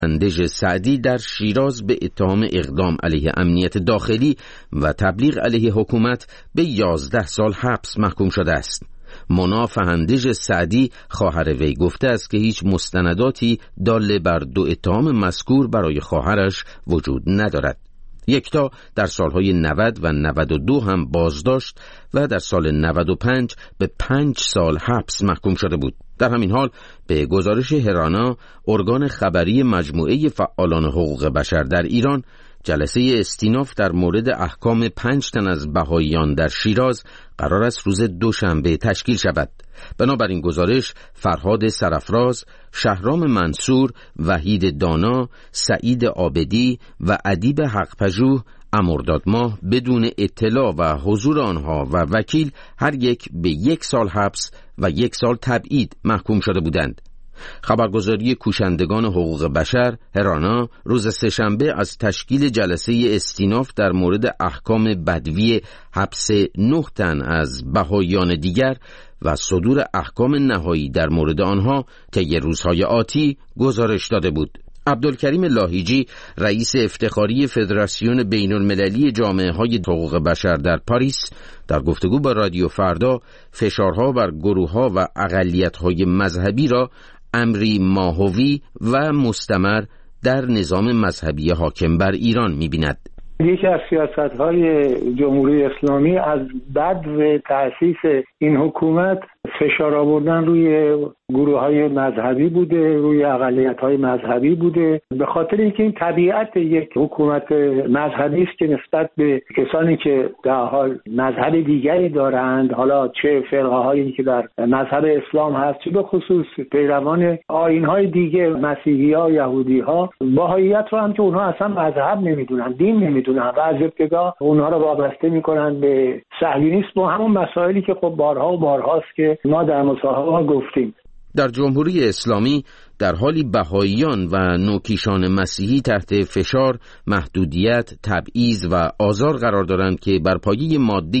اندژ سعدی در شیراز به اتهام اقدام علیه امنیت داخلی و تبلیغ علیه حکومت به 11 سال حبس محکوم شده است. مونا فهندژ سعدی خواهر وی گفته است که هیچ مستنداتی دال بر دو اتهام مذکور برای خواهرش وجود ندارد. یکتا در سالهای 90 و 92 هم بازداشت و در سال 95 به 5 سال حبس محکوم شده بود. در همین حال به گزارش هرانا، ارگان خبری مجموعه فعالان حقوق بشر در ایران، جلسه استیناف در مورد احکام 5 تن از بهائیان در شیراز قرار است روز دوشنبه تشکیل شود. بنابراین گزارش فرهاد سرافراز، شهرام منصور، وحید دانا، سعید عابدی و ادیب حق‌پژوه امرداد ماه بدون اطلاع و حضور آنها و وکیل هر یک به 1 سال حبس و 1 سال تبعید محکوم شده بودند. خبرگزاری کوشندگان حقوق بشر هرانا روز سه‌شنبه از تشکیل جلسه استیناف در مورد احکام بدوی حبس 9 تن از بهائیان دیگر و صدور احکام نهایی در مورد آنها طی روزهای آتی گزارش داده بود. عبدالکریم لاهیجی، رئیس افتخاری فدراسیون بین المللی جامعه های حقوق بشر در پاریس، در گفتگو با رادیو فردا فشارها بر گروه‌ها و اقلیت‌های مذهبی را امری ماهوی و مستمر در نظام مذهبی حاکم بر ایران می‌بیند. یکی از سیاست‌های جمهوری اسلامی از بدو تأسیس این حکومت فشار آوردن روی گروه‌های مذهبی بوده، روی اقلیت‌های مذهبی بوده، به خاطر اینکه این طبیعت یک حکومت مذهبی است که نسبت به کسانی که در حال مذهب دیگری دارند، حالا چه فرقه‌هایی که در مذهب اسلام هست، چه به خصوص پیروان آیین‌های دیگه، مسیحی‌ها، یهودی‌ها، بهائیت رو هم که اونها اصلا مذهب نمی‌دونن، دین نمی‌دونن و از ابتدا اونها رو وابسته می‌کنن به صهیونیسم و همون مسائلی که خب بارها و بارهاست که ما در مصاحبه‌ها گفتیم. در جمهوری اسلامی در حالی بهائیان و نوکیشان مسیحی تحت فشار، محدودیت، تبعیض و آزار قرار دارند که بر پایه ماده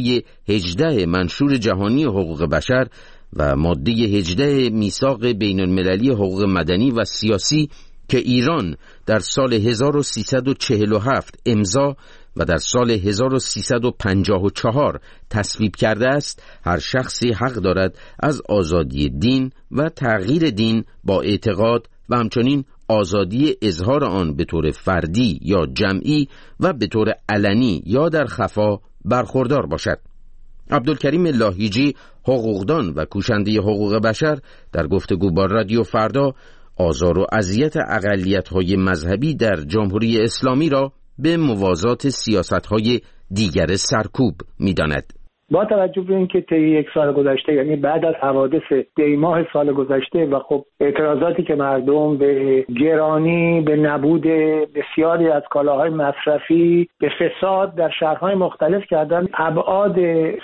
18 منشور جهانی حقوق بشر و ماده 18 میثاق بین المللی حقوق مدنی و سیاسی که ایران در سال 1347 امضا و در سال 1354 تصویب کرده است، هر شخصی حق دارد از آزادی دین و تغییر دین با اعتقاد و همچنین آزادی اظهار آن به طور فردی یا جمعی و به طور علنی یا در خفا برخوردار باشد. عبدالکریم لاهیجی، حقوقدان و کوشنده حقوق بشر، در گفتگو با رادیو فردا آزار و اذیت اقلیت‌های مذهبی در جمهوری اسلامی را به موازات سیاست‌های دیگر سرکوب می‌داند. با توجه به اینکه طی 1 سال گذشته، یعنی بعد از حوادث دی‌ماه سال گذشته و خب اعتراضاتی که مردم به گرانی، به نبود بسیاری از کالاهای مصرفی، به فساد در شهرهای مختلف کردن، ابعاد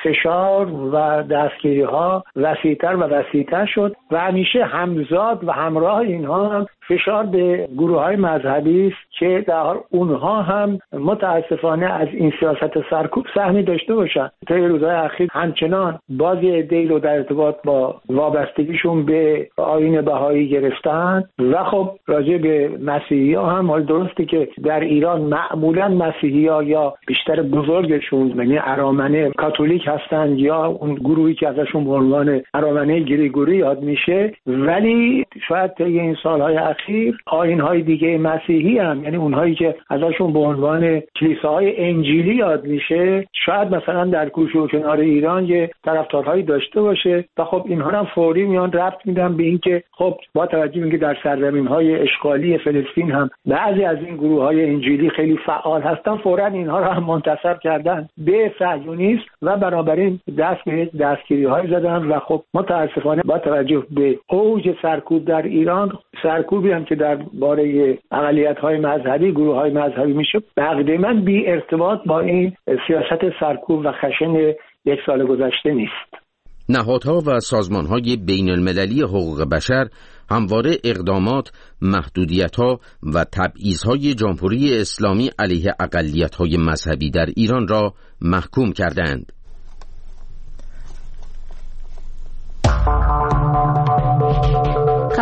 فشار و دستگیری‌ها وسیع‌تر و وسیع‌تر شد و همیشه همزاد و همراه اینها هم فشار به گروه‌های مذهبی است که در حال اونها هم متاسفانه از این سیاست سرکوب سهمی داشته باشند. طی روزهای اخیر همچنان بعضی عده‌ای رو در ارتباط با وابستگیشون به آیین بهایی گرفتن و خب راجع به مسیحی‌ها هم حال درسته که در ایران معمولاً مسیحی‌ها یا بیشتر بزرگشون یعنی ارامنه کاتولیک هستند یا اون گروهی که ازشون به عنوان ارامنه گریگوری یاد میشه، ولی شاید طی این سال‌های اخیر آیین‌های دیگه مسیحی هم، یعنی اونهایی که ازشون به عنوان کلیساهای انجیلی یاد میشه، شاید مثلا در گوشه و کنار ایران یه طرفدارهایی داشته باشه و خب اینها هم فوری میان ربط میدن به اینکه خب با توجه به اینکه در سرزمین‌های اشغالی فلسطین هم بعضی از این گروه‌های انجیلی خیلی فعال هستن، فوراً اینها رو هم منتسب کردن به صهیونیسم و بنابراین دست به دستگیری‌های زدن و خب متأسفانه با توجه به اوج سرکوب در ایران، سرکوبی هم که درباره اقلیت‌های مذهبی، گروه‌های مذهبی میشه، تقریباً بی ارتباط با این سیاست سرکوب و خشن 1 سال گذشته نیست. نهادها و سازمان‌های بین المللی حقوق بشر همواره اقدامات، محدودیت‌ها و تبعیض‌های جمهوری اسلامی علیه اقلیت‌های مذهبی در ایران را محکوم کردند.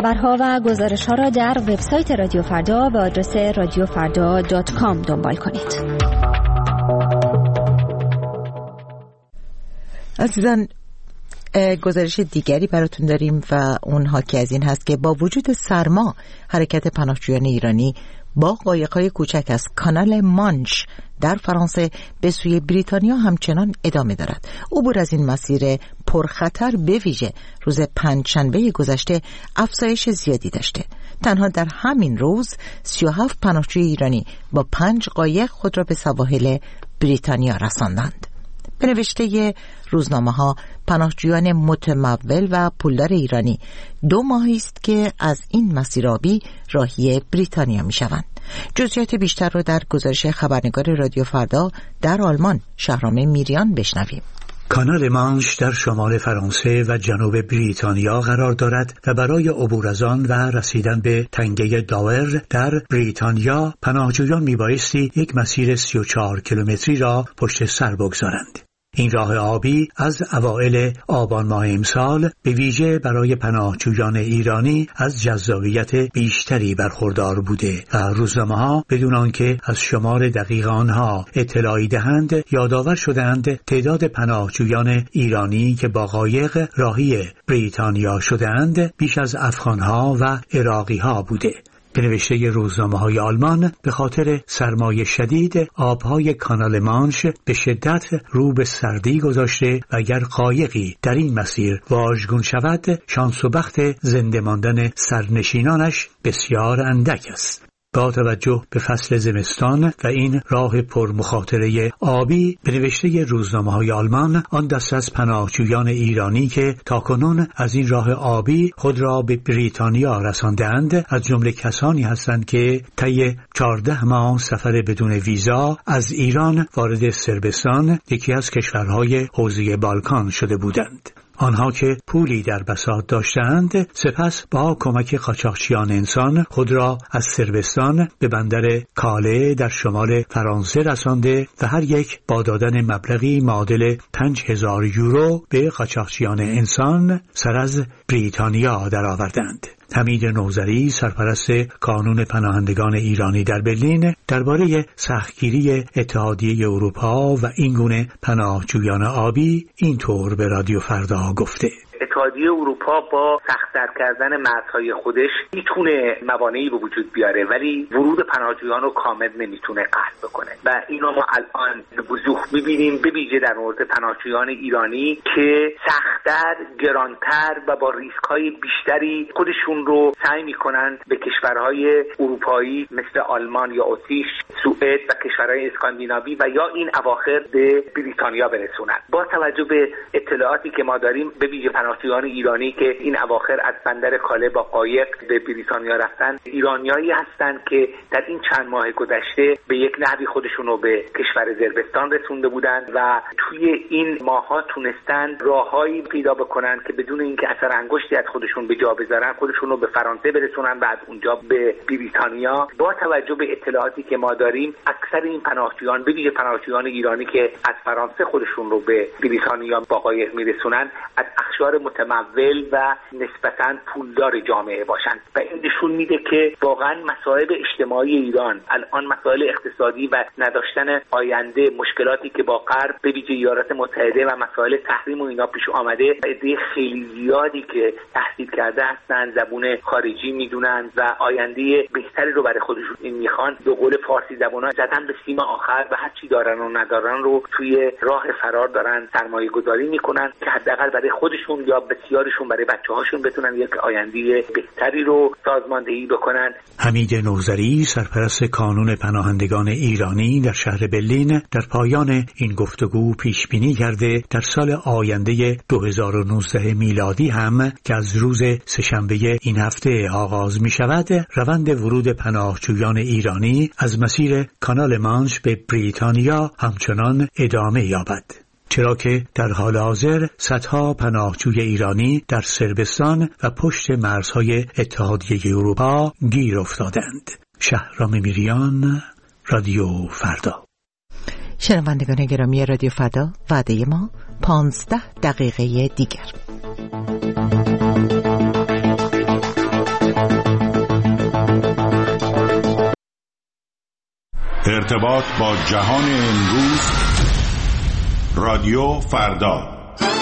خبرها و گزارش‌ها را در وبسایت رادیو فردا به آدرس radiofarda.com دنبال کنید. عزیزان، گزارش دیگری براتون داریم و اون حاکی از این هست که با وجود سرما حرکت پناهجویان ایرانی با قایق‌های کوچک از کانال مانش در فرانسه به سوی بریتانیا همچنان ادامه دارد. عبور از این مسیر پرخطر به ویژه روز پنجشنبه گذشته افزایش زیادی داشته. تنها در همین روز 37 پناهجوی ایرانی با 5 قایق خود را به سواحل بریتانیا رساندند. به نوشته روزنامه‌ها، پناهجویان متمول و پولدار ایرانی 2 ماهی است که از این مسیرآبی راهی بریتانیا می‌شوند. جزئیات بیشتر را در گزارش خبرنگار رادیو فردا در آلمان شهرام میریان بشنویم. کانال مانش در شمال فرانسه و جنوب بریتانیا قرار دارد و برای عبور از آن و رسیدن به تنگه داور در بریتانیا پناهجویان میبایستی یک مسیر 34 کیلومتری را پشت سر بگذارند. این راه آبی از اوایل آبان ماه امسال به ویژه برای پناهجویان ایرانی از جذابیت بیشتری برخوردار بوده و روزنامه‌ها بدون آنکه از شمار دقیق آنها اطلاعی دهند یادآور شدند تعداد پناهجویان ایرانی که با قایق راهی بریتانیا شدند بیش از افغان‌ها و عراقی‌ها بوده. به نوشته روزنامه‌های آلمان به خاطر سرمای شدید آبهای کانال مانش به شدت رو به سردی گذاشته و اگر قایقی در این مسیر واژگون شود شانس و بخت زنده ماندن سرنشینانش بسیار اندک است. با توجه به فصل زمستان و این راه پر مخاطره آبی به نوشته روزنامه‌های آلمان آن دست از پناهجویان ایرانی که تاکنون از این راه آبی خود را به بریتانیا رساندند از جمله کسانی هستند که طی 14 ماه سفر بدون ویزا از ایران وارد صربستان یکی از کشورهای حوزه بالکان شده بودند. آنها که پولی در بساط داشتند سپس با کمک قاچاقچیان انسان خود را از صربستان به بندر کاله در شمال فرانسه رسانده و هر یک با دادن مبلغی معادل 5000 یورو به قاچاقچیان انسان سر از بریتانیا درآوردند. حمید نوذری سرپرست کانون پناهندگان ایرانی در برلین درباره سختگیری اتحادیه اروپا و این گونه پناهجویان آبی اینطور به رادیو فردا گفته: اتحادیه اروپا با سخت‌تر کردن مرزهای خودش میتونه موانعی به وجود بیاره ولی ورود پناهجویان رو کامل نمیتونه قطع بکنه و اینو ما الان وضوح میبینیم به ویژه در مورد پناهجویان ایرانی که سخت‌تر، گرانتر و با ریسک‌های بیشتری خودشون رو سعی میکنند به کشورهای اروپایی مثل آلمان یا اتریش، سوئد و کشورهای اسکاندیناوی و یا این اواخر به بریتانیا برسونن. با توجه به اطلاعاتی که ما داریم به ویژه پناهجویان ایرانی که این اواخر از بندر کاله با قایق به بریتانیا رفتن ایرانیایی هستند که در این چند ماه گذشته به یک نحوی خودشون رو به کشور صربستان رسونده بودند و توی این ماه‌ها تونستن راههایی پیدا بکنن که بدون اینکه اثر انگشتی از خودشون به جا بذارن خودشون رو به فرانسه برسونن و از اونجا به بریتانیا. با توجه به اطلاعاتی که ما داریم اکثر این پناهجویان به ویژه پناهجویان ایرانی که از فرانسه خودشون رو به بریتانیا با قایق میرسونن از اقشار متمول و نسبتاً پولدار جامعه باشند و این نشون میده که واقعا مسائل اجتماعی ایران الان مسائل اقتصادی و نداشتن آینده مشکلاتی که با غرب به ویژه ایالات متحده و مسائل تحریم و اینا پیش آمده عده خیلی زیادی که تحصیل کرده هستن زبون خارجی میدونن و آینده بهتری رو برای خودشون میخوان به قول فارسی زبونا زدن به سیم آخر و هر چی دارن و ندارن رو توی راه فرار دارن سرمایه گذاری میکنن که حداقل برای خودشون یا بسیارشون برای بچه‌هاشون بتونن یک آینده بهتری رو سازماندهی بکنن. حمید نوذری سرپرست کانون پناهندگان ایرانی در شهر برلین در پایان این گفتگو پیش بینی کرده در سال آینده 2019 میلادی هم که از روز سه‌شنبه این هفته آغاز می شود روند ورود پناهجویان ایرانی از مسیر کانال مانش به بریتانیا همچنان ادامه یابد، چرا که در حال حاضر صدها پناهجوی ایرانی در صربستان و پشت مرزهای اتحادیه اروپا گیر افتادند. شهرام میریان، رادیو فردا. شنوندگان گرامی رادیو فردا، وعده ما 15 دقیقه دیگر. ارتباط با جهان امروز. رادیو فردا.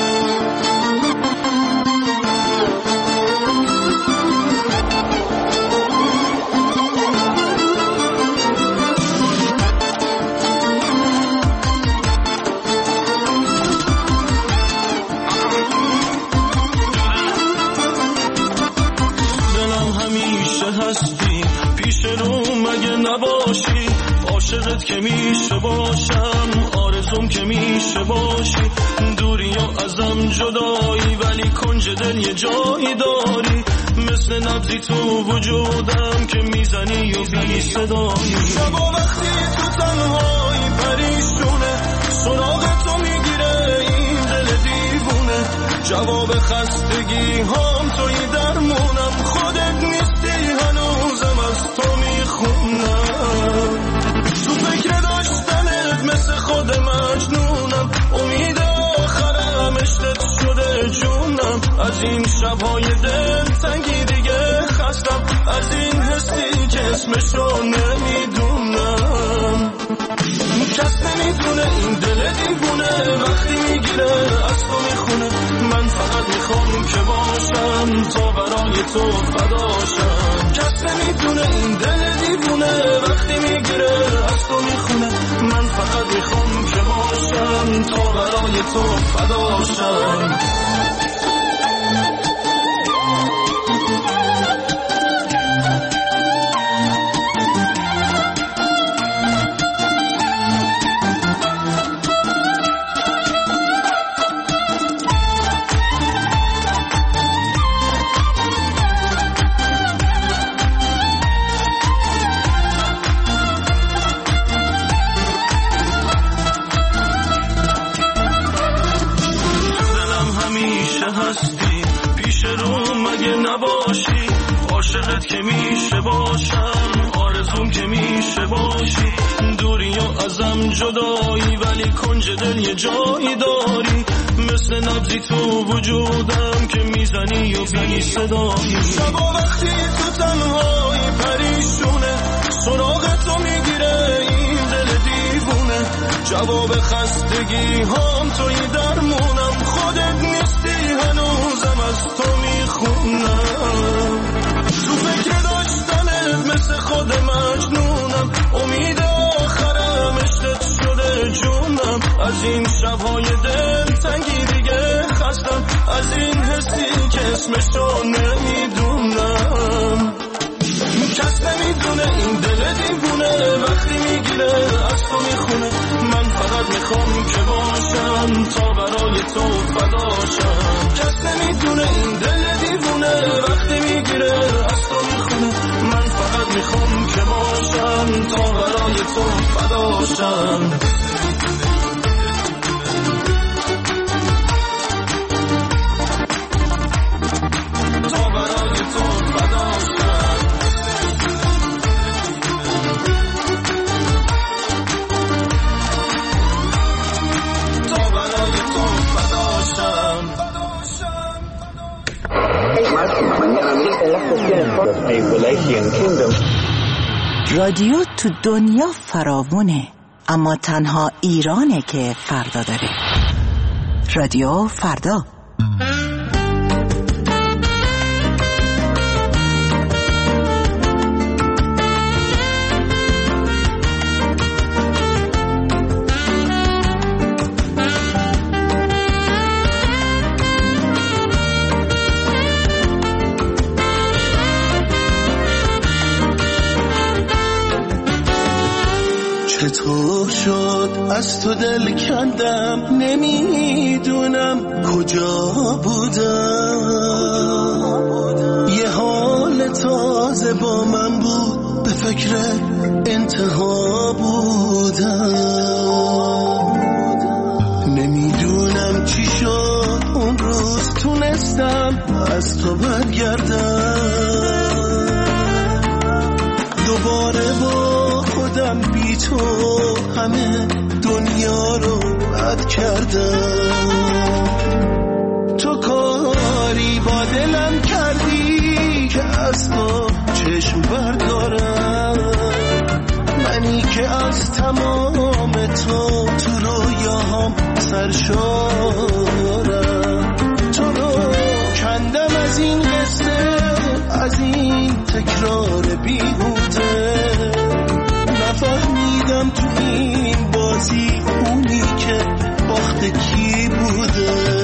عاشقت که میشه باشم، آرزوم که میشه باشی، دوری و ازم جدایی ولی کنج دل یه جایی داری، مثل نبضی تو وجودم که میزنی و بی صدایی. شبا وقتی تو تنهایی پریشونه، سراغ تو میگیره این دل دیوونه، جواب خستگی هم توی درمونم، خودت نیستی هنوزم از تو میخونم، تو فکر داشتنت مثل خود مجنونم، امید آخرم عشقت شده جونم، از این شبهای دل تنگی دیگه خستم، از این حسی که اسمشو نمیدونم، کس نمیدونه این دل دیوونه وقتی میگیره از تو میخونه، من فقط میخوام که باشم تا برای تو فداشم، کس نمیدونه این دل دیوونه وقتی میگیره از تو میخونه، من فقط میخوام که باشم تا برای تو فداشم. عاشقت که میشه باشم، آرزوم که میشه باشی، دوری و ازم جدایی ولی کنج دل یه جایی داری، مثل نبضی تو وجودم که میزنی و بی صدایی. شبا وقتی تو تنهایی پریشونه، سراغ تو میگیره این دل دیوونه، جواب خستگی هم توی درمونم، خودت نیستی هنوزم از تو میخونم، تو فکر داشتنت مثل خود مجنونم، امید آخرم عشقت شده جونم، از این شبهای دل تنگی دیگه خستم، از این حسی که اسمشو نمیدونم، کس نمیدونه این دل دیوونه وقتی میگیره از تو میخونه، من فقط میخوام که باشم تا برای تو فداشم، کس نمیدونه این دل دیوونه وقتی میگیره از تو میخونه، من فقط میخوام که باشم تا برای تو فداشم. رادیو تو دنیا فراوونه، اما تنها ایرانه که فردا داره. رادیو فردا. چطور شد از تو دل کندم، نمیدونم کجا بودم، یه حال تازه با من بود، به فکر انتها بودم، نمیدونم چی شد اون روز تونستم از تو برگردم، دوباره با خودم بی تو همه دنیا رو رد کردم، تو کاری با دلم کردی که از تو چشم بردارم، منی که از از تمام تو رویاهام سرشارم. تو رو کندم از این قصه، از این تکرار بیهوده. نفهمیدم تو این بازی اونی که باخت کی بوده.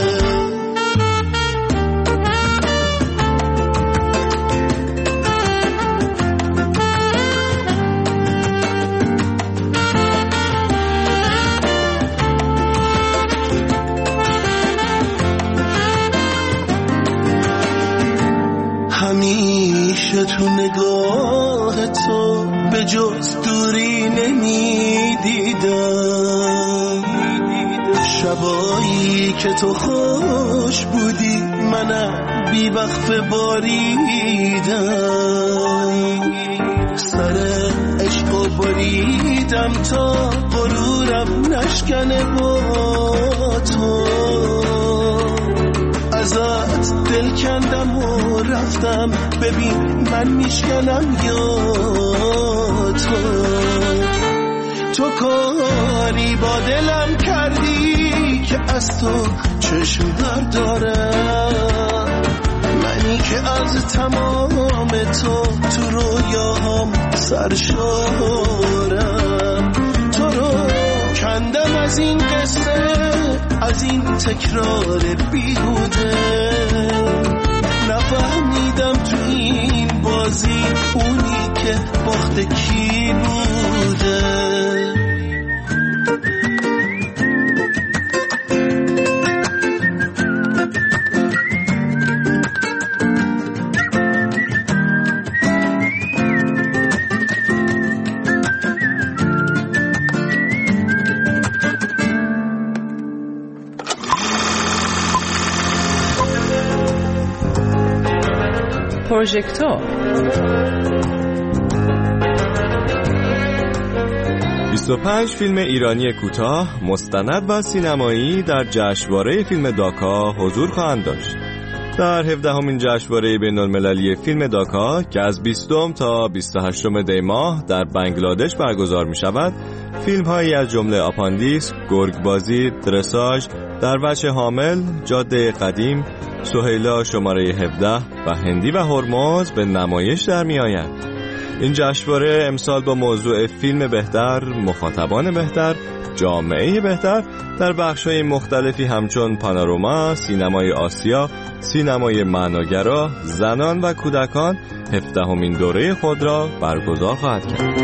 همیشه تو نگاه تو به جز دوری نمیدیدم. شبایی که تو خوش بودی منم بی وقفه باریدم. سر عشق و بریدم تا غرورم نشکنه با تو. ازت دل کندم و رفتم، ببین من میشکنم یا تو کاری با دلم کردی که از تو چشم دارم. منی که از تمام تو رویاهام سرشارم. تو رو کندم از این قصه، از این تکرار بیهوده. نفهمیدم تو این بازی اونی که باخت کی بوده. پروژکتور 25 فیلم ایرانی کوتاه، مستند و سینمایی در جشنواره فیلم داکا حضور خواهند داشت. در 17مین جشنواره بین‌المللی فیلم داکا که از 20 تا 28 دی ماه در بنگلادش برگزار می شود، فیلم هایی از جمله آپاندیس، گرگبازی، درساژ، در وجه حامل، جاده قدیم، سهیلا شماره 17 و هندی و هرمز به نمایش در می آید. این جشنواره امسال با موضوع فیلم بهتر، مخاطبان بهتر، جامعه بهتر در بخش‌های مختلفی همچون پانوراما، سینمای آسیا، سینمای معناگرا، زنان و کودکان 17مین دوره خود را برگزار خواهد کرد.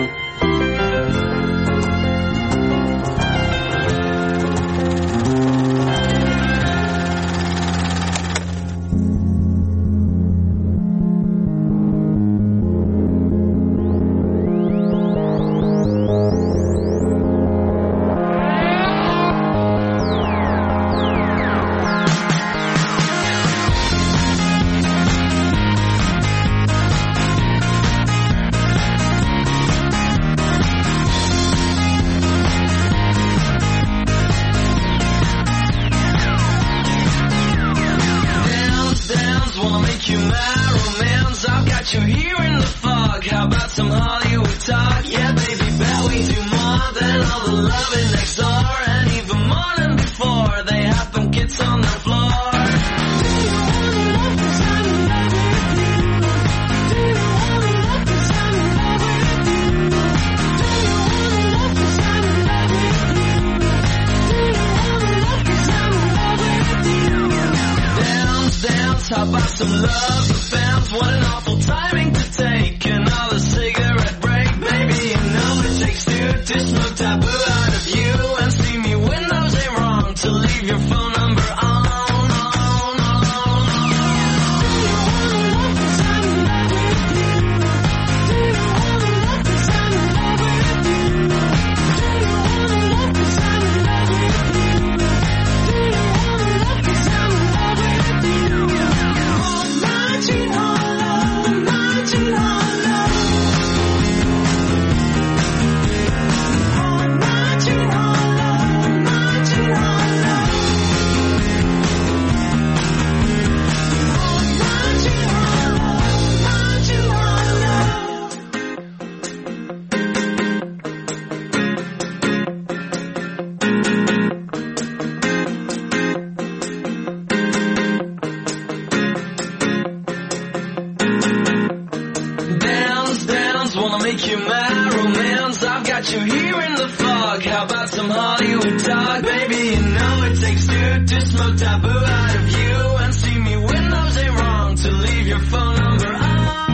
you here in the fog? How about some Hollywood talk? Baby, you know it takes two to smoke taboo out of you and see me when those ain't wrong, to leave your phone number on.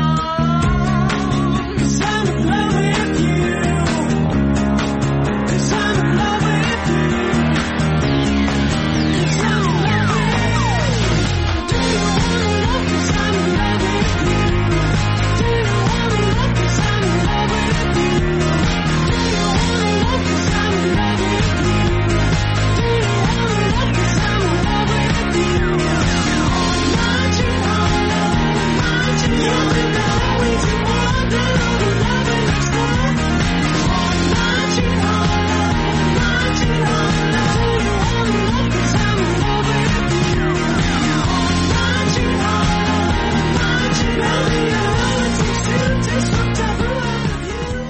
'Cause I'm in love with you. 'Cause I'm in love with you. 'Cause I'm in love with you. Do you wanna love? 'Cause I'm in love with you. Do you wanna love? 'Cause I'm in love with you. Do you wanna love? 'Cause I'm in love with you. Do you wanna love? 'Cause I'm in love with you. Not you, not you, you and I, we do more than all the loving that's done. Not you, not you, do you wanna love? 'Cause I'm in love with you. Not you, not you, you know it takes two to smoke taboo out of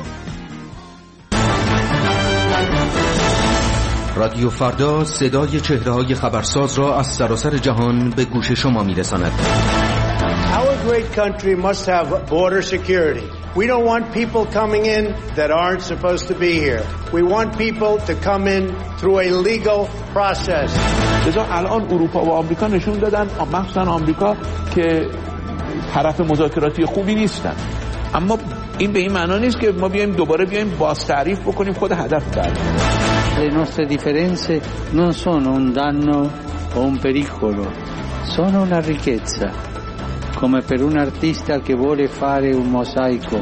you. رادیو فردا صدای چهره‌های خبرساز را از سراسر جهان به گوش شما می‌رساند. Our great country must have border security. We don't want people coming in that aren't supposed to be here. We want people to come in through a legal process. لذا الان اروپا و آمریکا نشون دادن، مخصوصا آمریکا، که طرف مذاکراتی خوبی نیستن. اما این به این معنا نیست که ما دوباره بیایم باز تعریف بکنیم خود هدف بعد. Le nostre differenze non sono un danno o un pericolo, sono una ricchezza, come per un artista che vuole fare un mosaico.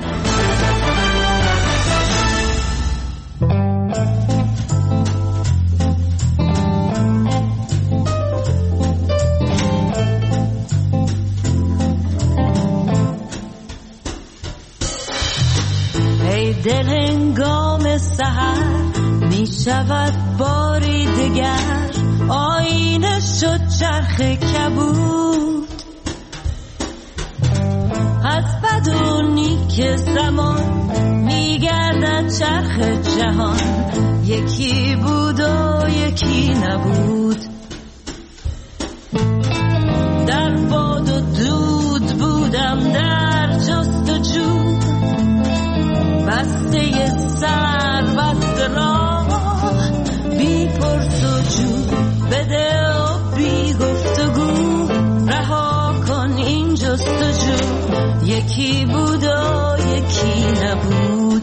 ای دل هنگام سحر می شود باری دگر، آینه شد چرخ کبود از بد و نیک زمان، می گردد چرخ جهان، یکی بود و یکی نبود. در باد و دود بودم، در جست و جو، بسته سر بسته راه، بی پرس و جو، بده و بی گفتگو، رها کن این جست و جو، یکی بود و یکی نبود.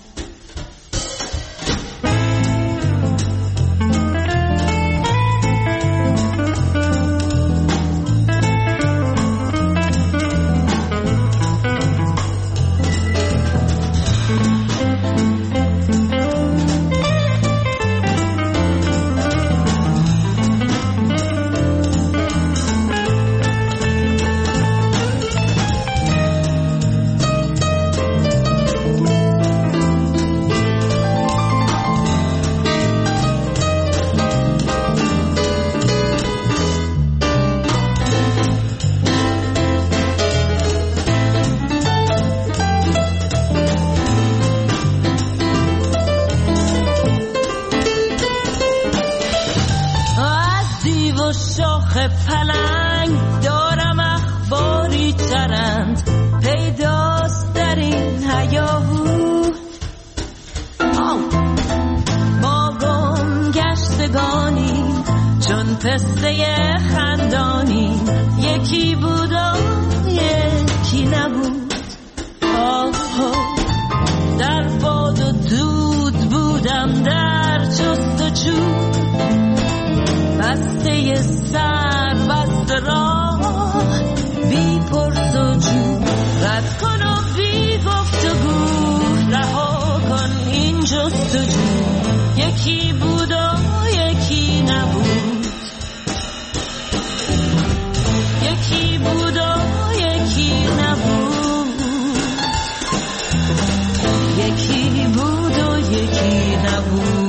شاخ پلنگ دارم اخباری چرند، پیداست در این هیاهو. ما گم گشتگانیم چون پسته خندانیم، یکی بود و یکی نبود. در باد و دود بودم، در جست و جو، بسته سر بسته راه، بی پرس و جو، رد کن و بی گفتگو، رها کن این جست و جو، یکی بود و یکی نبود. یکی بود و یکی نبود. یکی بود و یکی نبود.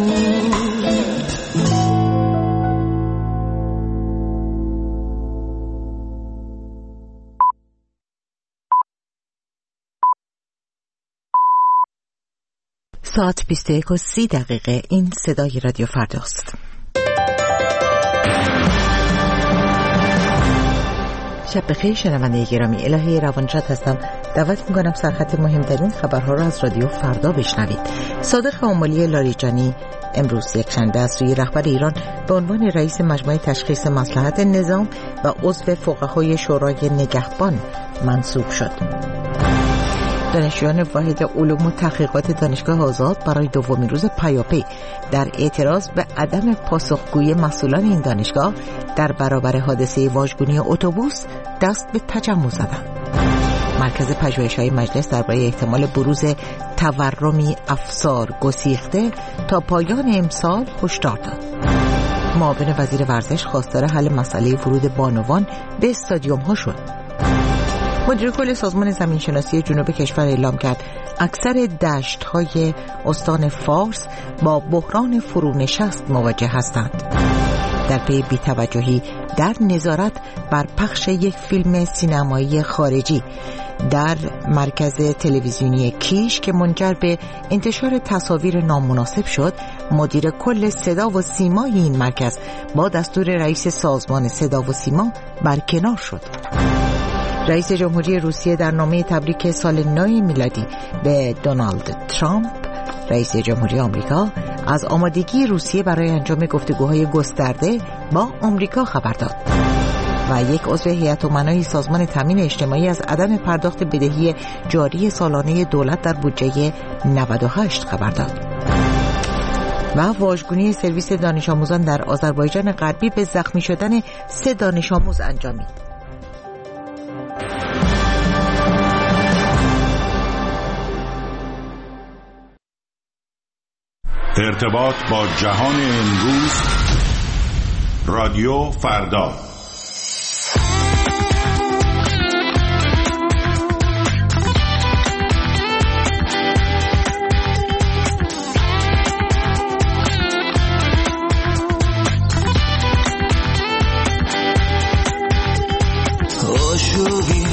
ساعت 21:30 این صدای رادیو فرداست. شب بخیر شنونده گرامی، الهه روانشاد هستم دعوت میکنم سرخط مهمترین خبرها را از رادیو فردا بشنوید. صادق امالی لاریجانی امروز یکشنبه از سوی رهبر ایران به عنوان رئیس مجمع تشخیص مصلحت نظام و عضو فقهای شورای نگهبان منصوب شد. دانشجویان واحد علوم و تحقیقات دانشگاه آزاد برای دومین روز پیاپی در اعتراض به عدم پاسخگویی مسئولان این دانشگاه در برابر حادثه واژگونی اتوبوس دست به تجمع زدند. مرکز پژوهش‌های مجلس درباره احتمال بروز تورمی افسار گسیخته تا پایان امسال هشدار داد. معاون وزیر ورزش خواستار حل مسئله ورود بانوان به استادیوم‌ها شد. مدیر کل سازمان زمینشناسی جنوب کشور اعلام کرد اکثر دشت‌های استان فارس با بحران فرونشست مواجه هستند. در پی بی‌توجهی در نظارت بر پخش یک فیلم سینمایی خارجی در مرکز تلویزیونی کیش که منجر به انتشار تصاویر نامناسب شد، مدیر کل صدا و سیمای این مرکز با دستور رئیس سازمان صدا و سیما برکنار شد. رئیس جمهوری روسیه در نامه تبریک سال نو میلادی به دونالد ترامپ رئیس جمهوری آمریکا از آمادگی روسیه برای انجام گفتگوهای گسترده با آمریکا خبر داد و یک عضو هیئت امنای سازمان تامین اجتماعی از عدم پرداخت بدهی جاری سالانه دولت در بودجه 98 خبر داد. و واژگونی سرویس دانش آموزان در آذربایجان غربی به زخمی شدن 3 دانش آموز انجامید. ارتباط با جهان امروز، رادیو فردا. آشوبی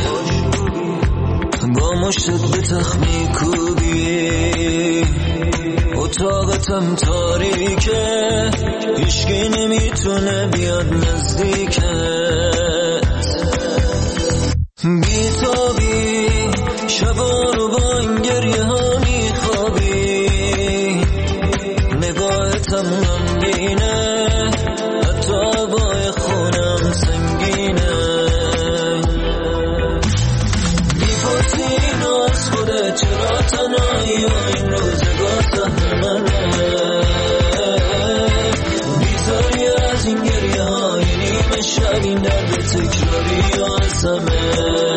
با مشتت به تخمی کوبی، اتاقتم تاریکه، هیچکی نمیتونه بیاد نزدیکت، بیتابی شبا رو با این گریه ها میخوابی، نگاهتم غمگینه، حتی بای خونم سنگینه، میپرسی اینو از خودت چرا تنهایی و این روزگار سهل منه، بیزاری از این گریه های نیمه شب، این درد تکراری و عظمه،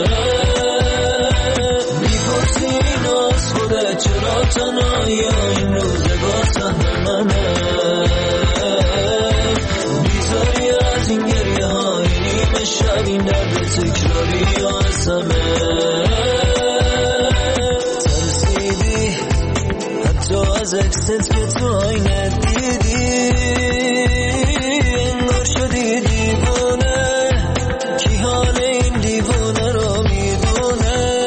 میپرسی اینو از خودت چرا تنهایی و این روزگار سهل منه، بیزاری از این گریه های نیمه شب، این درد تکراری و عظمه، از اکست که تو آینه دیدی، انگار شدی دیوونه، کی حال این دیوونه رو میدونه،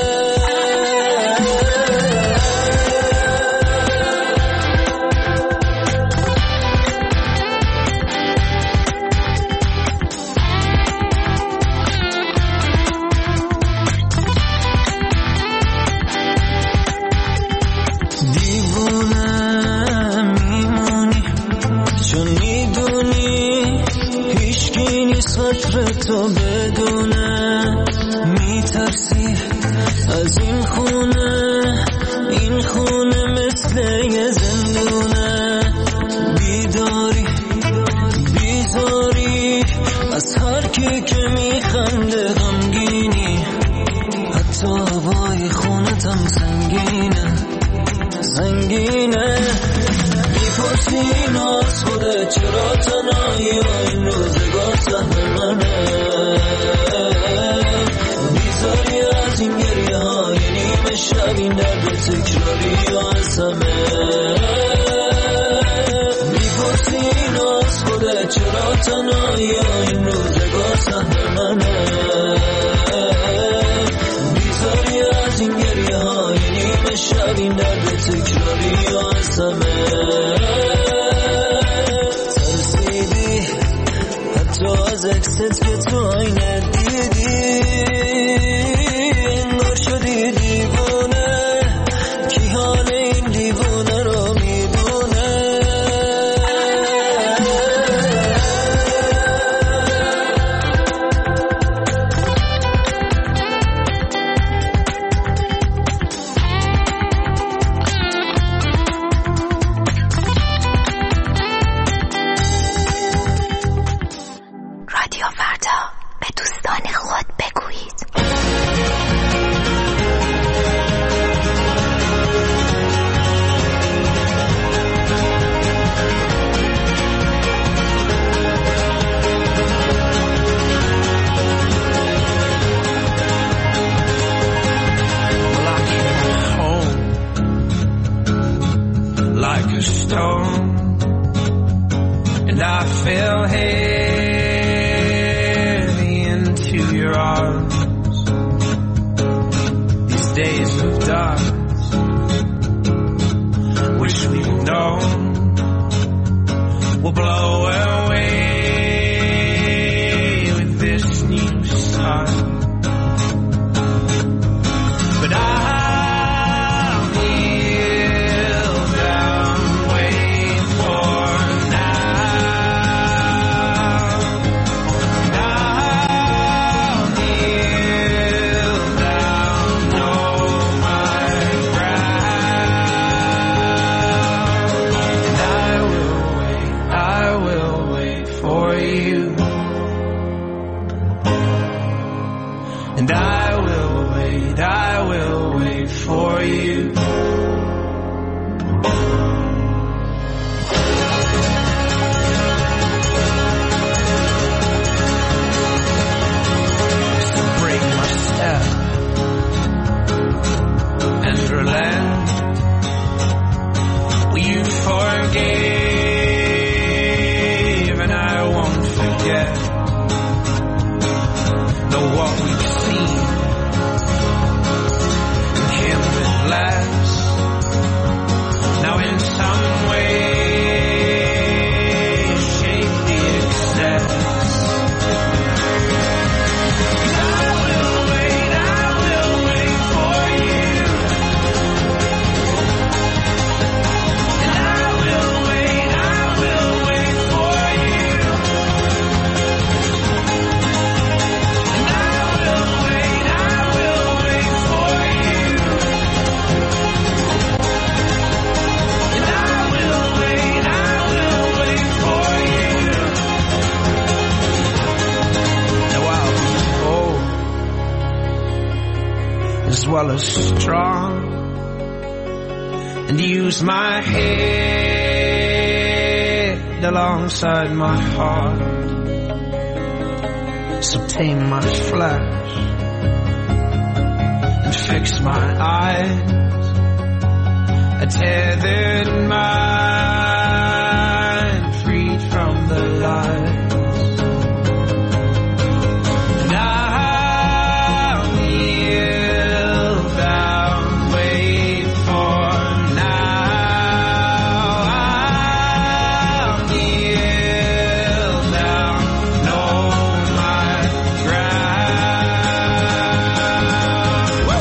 تو بدونه، میترسی از این خونه مثل یه زندونه، بیزاری از هر کی که میخنده غمگینی، حتی هوای خونتم سنگینه، میپرسی اینو از خودت چرا تنهایی و این روزگار سهل منه، بیزاری از این گریه های نیمه شب، این درد تکراری و عظمه، میپرسی اینو از خودت چرا تنهایی و این روزگار سهل منه، بیزاری از این گریه های نیمه شب، این درد تکراری و عظمه، ترسیدی حتی از اکست که تو آینه دیدی، انگار شدی like a stone, and I fell heavy into your arms. These days of dust, wish we'd known, will blow away with this new sun. But I'll kneel down, wait for now. I'll kneel down, know my ground. And I will wait for you. And I will wait for you. So break my step and relent. Will you forgive and I won't forget. Know what we've seen can't last. Now in some way shape the excess. I will wait for you. And I will wait for you. And I will wait for you. And I will wait for you. Now I'll be bold as well as strong, and use my head alongside my heart. So tame my flesh and fix my eyes. A tethered mind freed from the lies. And I'll kneel down, wait for now. I'll kneel down, know my ground. Woo!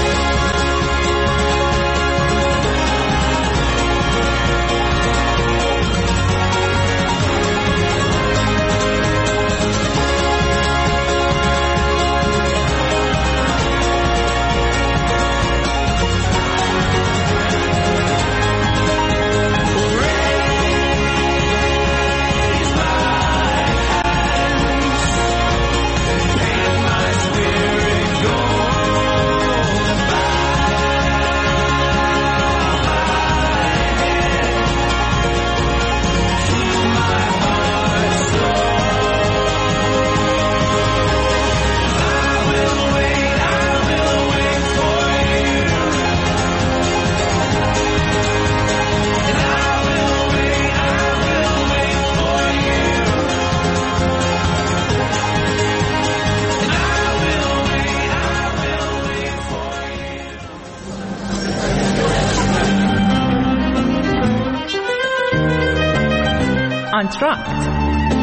آنتراکت.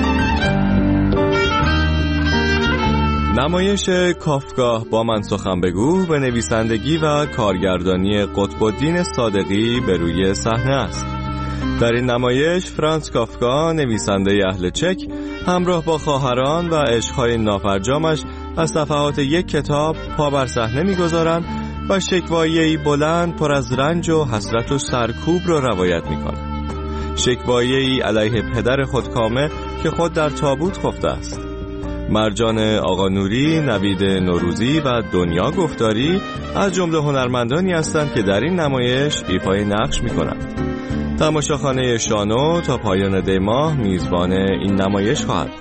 نمایش کافکا با من سخن بگو به نویسندگی و کارگردانی قطب‌الدین صادقی به روی صحنه است. در این نمایش فرانس کافکا، نویسنده اهل چک، همراه با خواهران و عشق‌های نافرجامش از صفحات یک کتاب پا بر صحنه می‌گذارند و شکوایه‌ای بلند پر از رنج و حسرت و سرکوب را روایت می‌کنند. شکوایه‌ای علیه پدر خودکامه که خود در تابوت خفته است. مرجان آقا نوری، نوید نوروزی و دنیا گفتاری از جمله هنرمندانی هستند که در این نمایش ایفای نقش می‌کنند. تماشاخانه شانو تا پایان دی ماه میزبان این نمایش خواهد.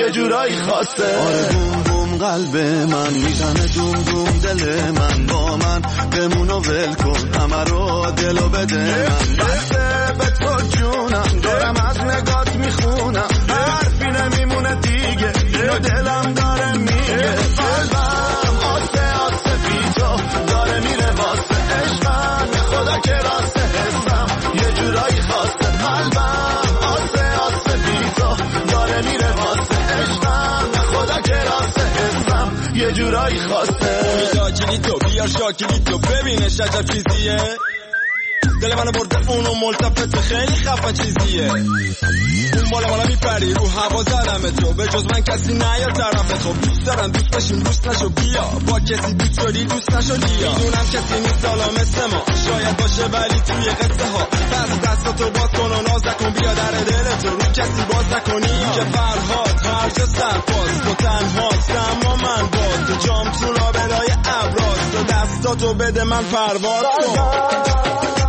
یه جورایی خاصه. آره بوم بوم قلب من میزنه دوم دوم دل من با من بمون و ول کن همه رو دلو بده من بسته به تو جونم دارم از نگات میخونم حرفی نمیمونه دیگه اینو دلم داره میگه قلبم آسه آسه بی تو داره میره واسه عشقم به خدا که راسته حسم یه جورایی خاصه قلبم آسه آسه بی تو داره میره واسه عشقم به خدا که راسته حسم یه جورایی خاصه. شاکیلی تو بیار شاکیلی تو ببینش عجب چیزیه دل منو برده اونو ملتفت خیلی خفه چیزیه اون بالا میپری رو هوا زدم تو به جز من کسی نیار طرف تو دوست دارم دوست بشیم دوست نشو بیا با کسی دوست شدی دوست نشو دیا میدونم کسی نیست حالا مثل ما شاید باشه ولی توی قصه ها بس دستاتو باز کن و ناز نکن بیا در دلتو رو کسی باز نکنی که فرهاد هر جا سرپاس تو تنها اما من با تو جام تو لابلای ابراز تو دستاتو بده من پرواز کن.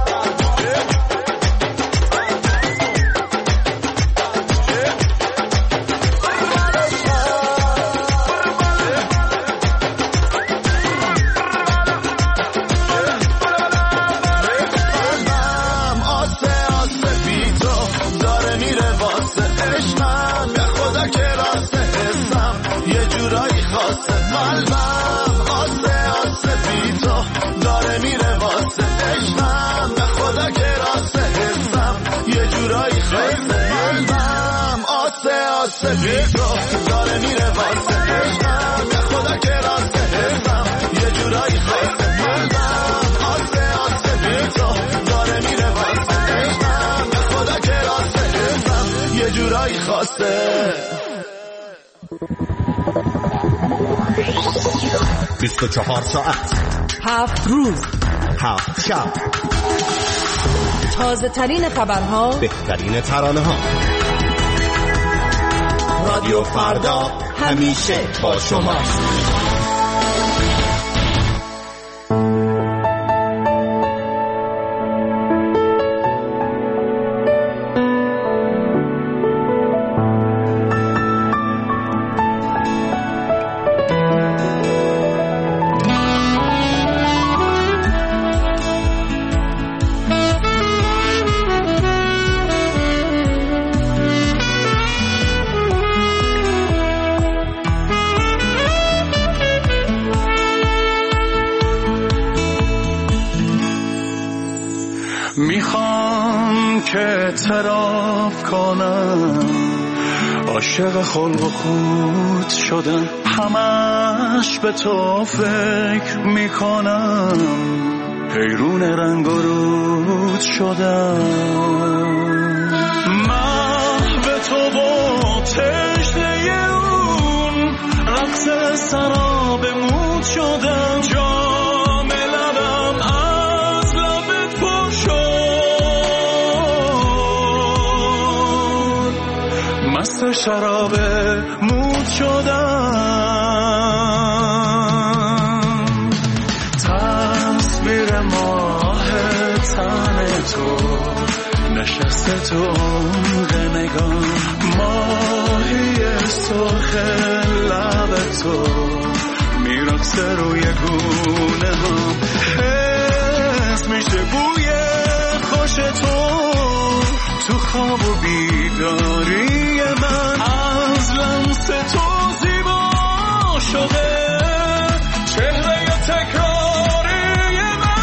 داره میره واسه عشقم به خدا که راسته حسم یه جورایی خاصه قلبم آسه آسه بی تو داره میره واسه عشقم به خدا که راسته حسم یه جورایی خاصه. 24 ساعت 7 روز 7 شب تازه ترین خبرها بهترین ترانه ها رادیو فردا همیشه با شماست. میخوام که اعتراف کنم عاشق خلق و خود شدم همش به تو فکر میکنم حیرون رنگ و رود شدم من به تو با تشنه اون رقص سراب مود شدم جام لبم از لبت پر شد مست شراب مود شدم تصویر ماه تن تو نشسته تو عمق نگاه ماهی سرخ لب تو میرقصه روی گونه ها حس میشه بوی خوش تو خواب و بیداری من از لمس تو زیبا شده چهره یا تکراری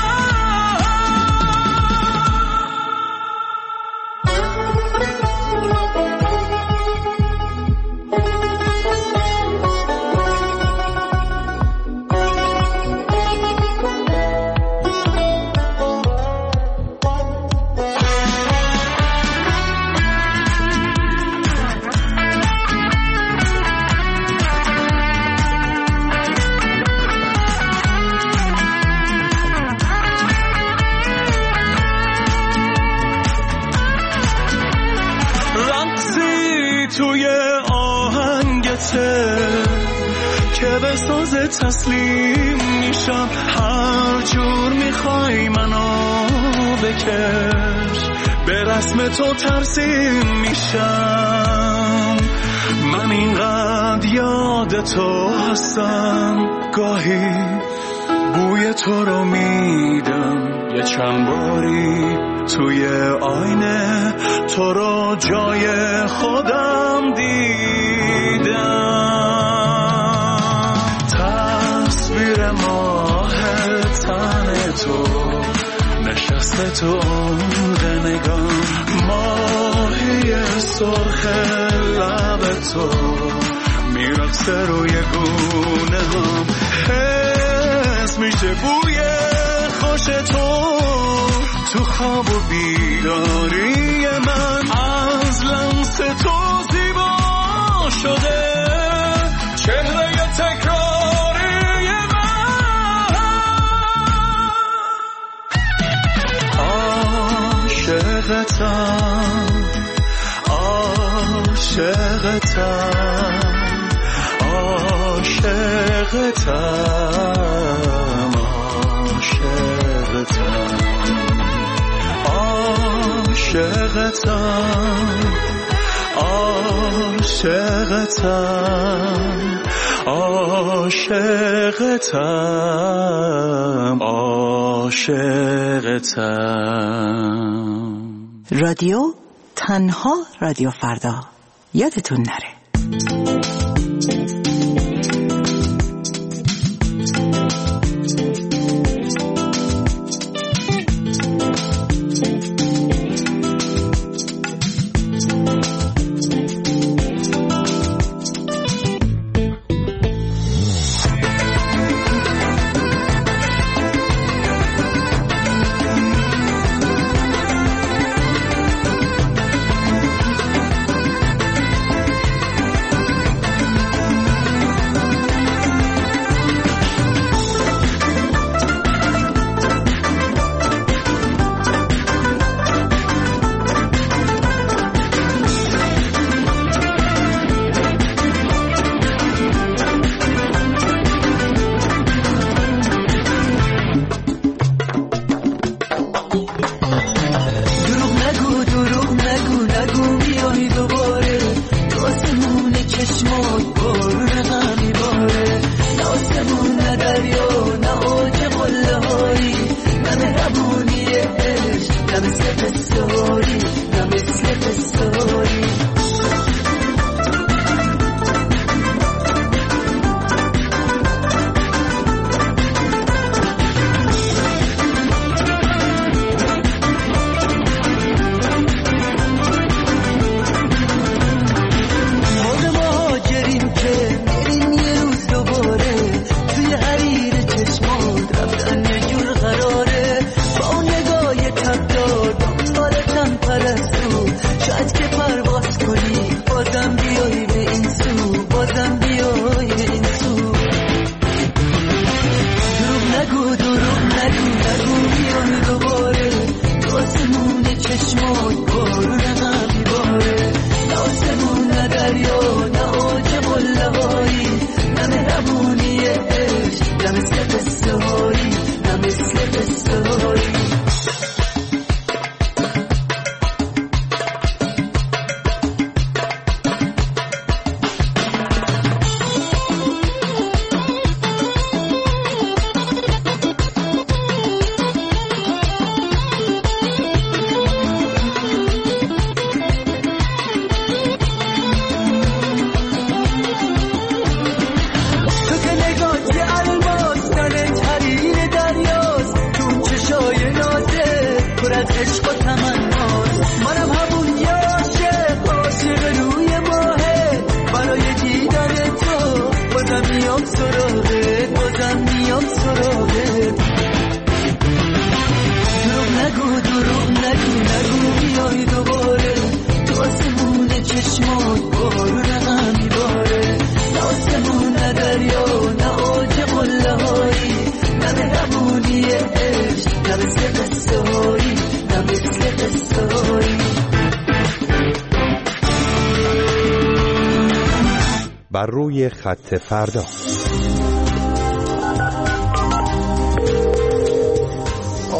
توی آهنگته که به ساز تسلیم میشم هر جور میخوای منو بکش به رسم تو ترسیم میشم من اینقدر یاد تو هستم، گاهی بوی تو رو میدم، یه چند باری توی آینه تو رو جای خودم دیدم. تصویر ماه تن تو نشسته تو عمق نگام، ماهی سرخ لب تو میرقصه روی گونه هم، حس میشه بوی خوش تو خواب و بیداری من، از لمس تو زیبا شده چهره تکراری من. عاشقتم عاشقتم عاشقتم عاشقتم عاشقتم عاشقتم. رادیو تنها رادیو فردا، یادتون نره. بر روی خط فردا.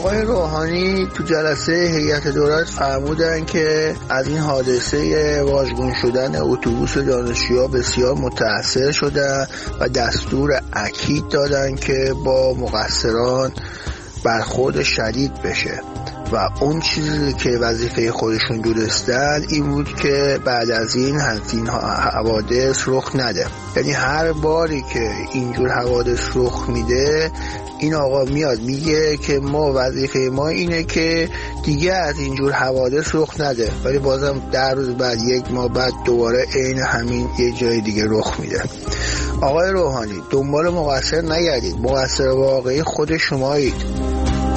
آقای روحانی تو جلسه هیئت دولت فرمودن که از این حادثه واژگون شدن اتوبوس دانشجوها بسیار متأثر شدن و دستور اکید دادن که با مقصران برخورد شدید بشه و اون چیزی که وظیفه خودشون دونستن این بود که بعد از این همچین حوادث رخ نده. یعنی هر باری که اینجور حوادث رخ میده این آقا میاد میگه که ما وظیفه ما اینه که دیگه از اینجور حوادث رخ نده، ولی بازم 10 روز بعد 1 ماه بعد دوباره عین همین یه جای دیگه رخ میده. آقای روحانی دنبال مقصر نگردید، مقصر واقعی خود شمایید.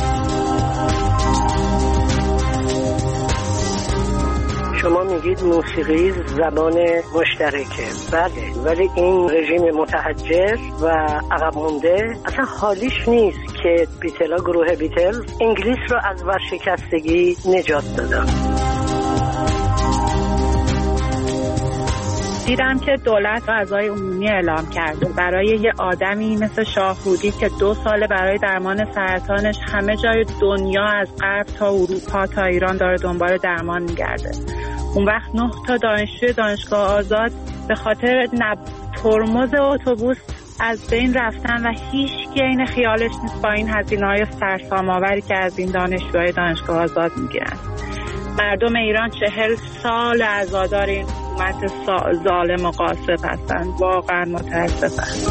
شما میگید موسیقی زبان مشترکه، بله، ولی این رژیم متحجر و عقب مونده اصلا حالیش نیست که گروه بیتل انگلیس رو از ورشکستگی نجات دادن. دیدم که دولت غذای عمومی اعلام کرده برای یه آدمی مثل شاهرودی که 2 ساله برای درمان سرطانش همه جای دنیا از غرب تا اروپا تا ایران داره دنبال درمان میگرده. اون وقت 9 تا دانشجوی دانشگاه آزاد به خاطر ترمز اتوبوس از بین رفتن و هیچ کی این خیالش نیست با این هزینه‌های سرسام‌آوری که از این دانشجوهای دانشگاه آزاد میگیرن. مردم ایران 40 سال عزادار این حکومت ظالم و غاصب هستن. واقعا متاسفم.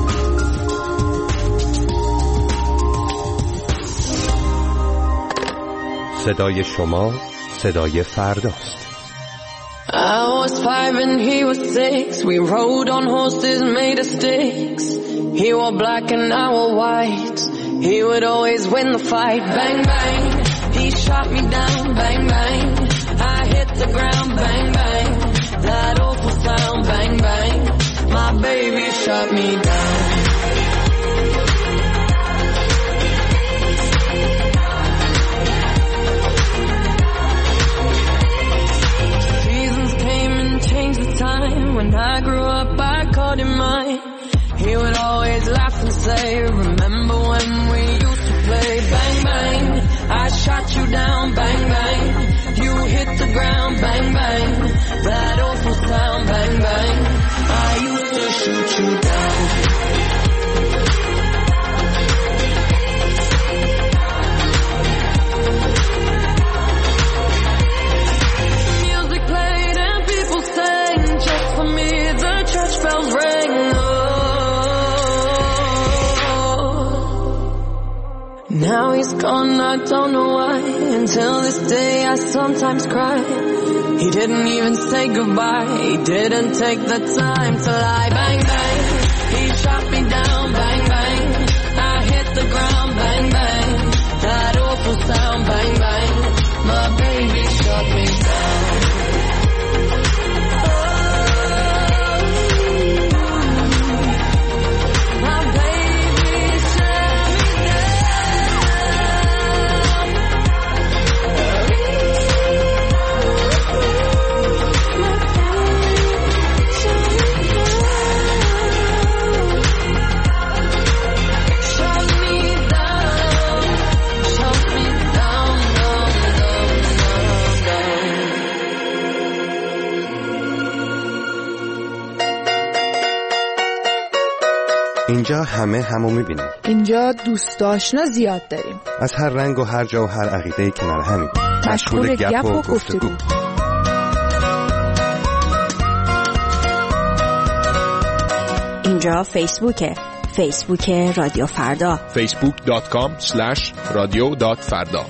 صدای شما صدای فرداست. I was 5 and he was 6. We rode on horses made of sticks. He wore black and I wore white. He would always win the fight. Bang, bang. He shot me down. Bang, bang. I hit the ground. Bang, bang. That awful sound. Bang, bang. My baby shot me down. Time when I grew up I called him mine. He would always laugh and say, remember when we used to play. Bang bang, I shot you down. Bang bang, you hit the ground. Bang bang, that awful sound. Bang bang, I used to shoot you down. Bells ring, oh. Now he's gone, I don't know why. Until this day I sometimes cry. He didn't even say goodbye. He didn't take the time to lie. Bang bang, he shot me down. Bang bang, I hit the ground. Bang bang, that awful sound. Bang bang, my baby shot me down. اینجا همه همو میبینیم. اینجا دوست آشنا زیاد داریم. از هر رنگ و هر جا و هر عقیده‌ای کنار همیم. مشغول گپ و گفتگو. اینجا فیسبوکه. فیسبوک رادیو فردا. facebook.com/radio.farda.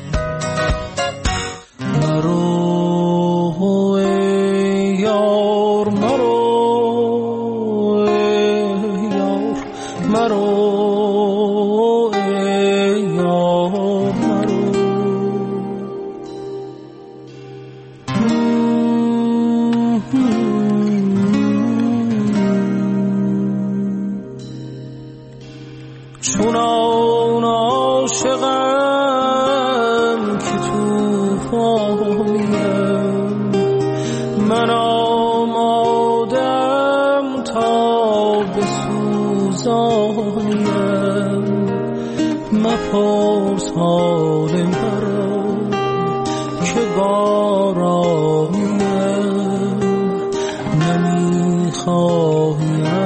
من آماده مپرس حال مرا که بارانیم نمیخواهیم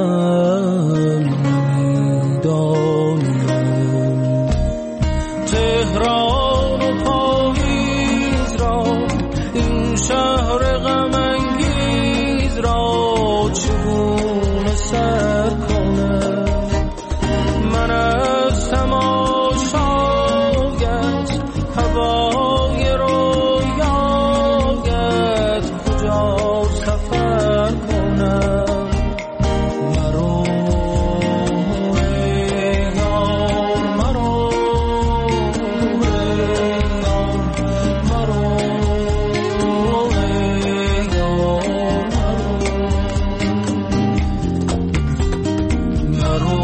نمیدانیم تهران و پاییز را این شهر غم انگیز را چگونه سر کنم من از تماشایت هوای رویایت کجا سفر کنم مرو ای یار مرو ای یار مرو ای یار مرو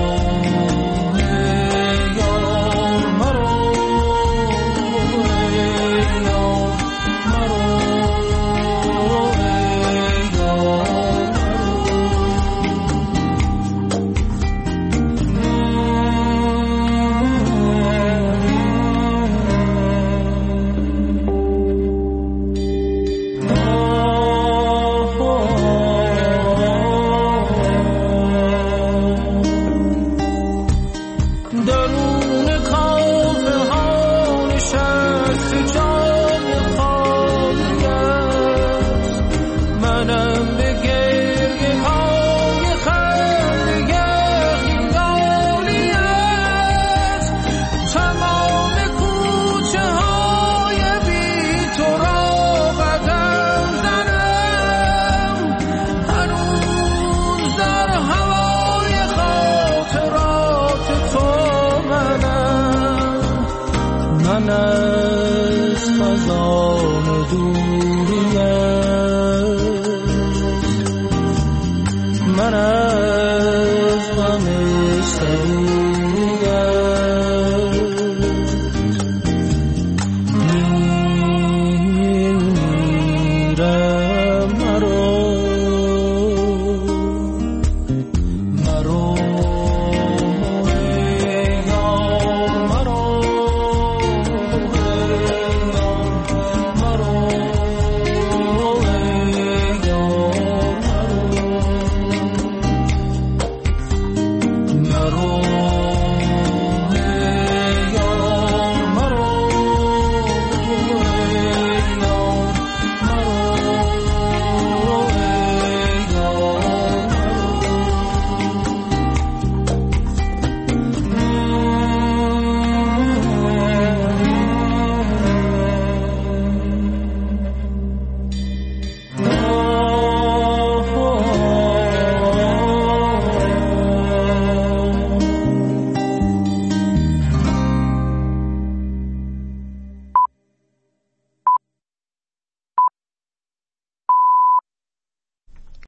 درون کافه ها نشست جای خالی است منم به گریه های خنده خیالی است تمام کوچه های بی تو را قدم زنم هنوز در هوای خاطرات تو من از خزان دوری است من